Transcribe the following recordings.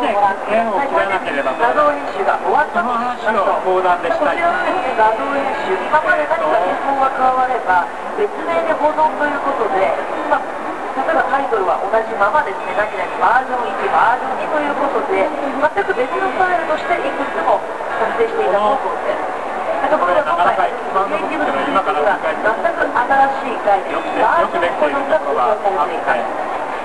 縁を切らなければならない。その話を講談でしたい。 画像編集、今まで何か変更が加われば別名で保存ということで、例えばタイトルは同じままですね、何々バージョン1、バージョン2ということで、全く別のファイルとしていくつも作成していたと思うんです。ところが今回、クリエイティブの今から全く新しい概念、バージョン保存が搭載されています。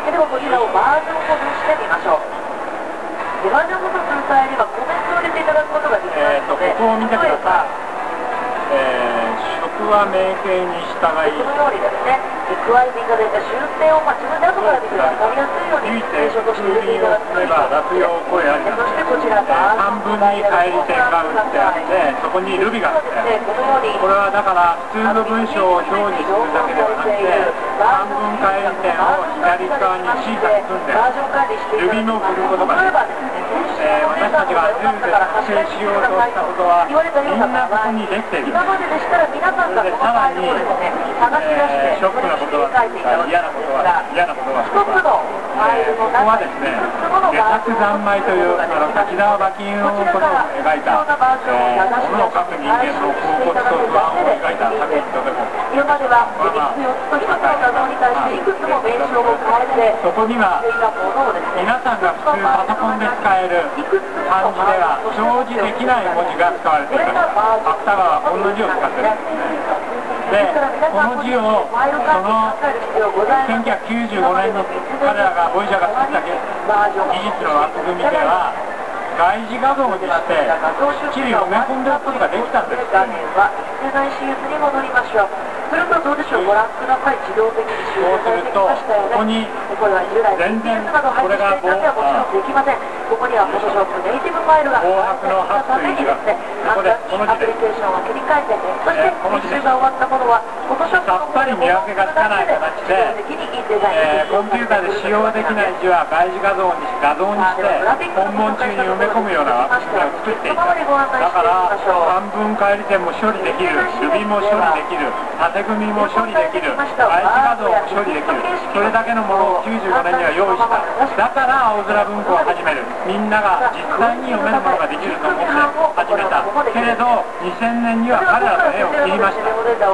ではこちらをバージョン保存してみましょう。でバージョン保存する際にはコメントを入れていただくことができますので、 ここを見てください。職は命令に従い、 このようにですね、加えていただいた修正を自分で後から見て分かりやすいように名称として入れていただくといいと思います。そしてこちら半分に返り点が打ってあって、そこにルビがあって、これはだから普通の文章を表示するだけではなくて、半分返り点を左側に小さく組んで、ルビも振ることができます。私たちがルールで作成しようとしたことは、みんなここにできている。 今まででしたら皆さんがこのファイルをですね、探し出して、 ショックなことは嫌なことは一つのファイルの中にいくつものバージョン三昧という滝沢馬琴のことを描いたものを書く人間の恍惚と不安を描いた作品とでも今までは3つ4つと1つの画像に対していくつも名称を変えてそこには皆さんが普通パソコンで使える漢字では表示できない文字が使われていました。芥川はこの字を使っている。で、この字をその1995年に彼らがボイジャーが作った技術の枠組みでは外示画像にしてきっちり埋め込んでおくことができたんです。 に戻りましょう。それとどうでしょう、ご覧ください。自動的に修正されてきましたよね。 ここにこれは従来 CSS など配置していたのではもちろんできません。ここには Photoshop ネイティブファイルが配置されたためにですね、アプリケーションを切り替えて、そして実習が終わったものは Photoshop の方で見分けがつかない形でコンピューターで使用できない字は外示画像にして本文中に埋め込むような枠組みを作っていた。だから半分返り点も処理できる、ルビも処理できる、縦組みも処理できる、外示画像も処理できる、それだけのものを95年には用意した。だから青空文庫を始める。みんなが実際に読めるものができると思って始めた。けれど2000年には彼らの絵を切りました。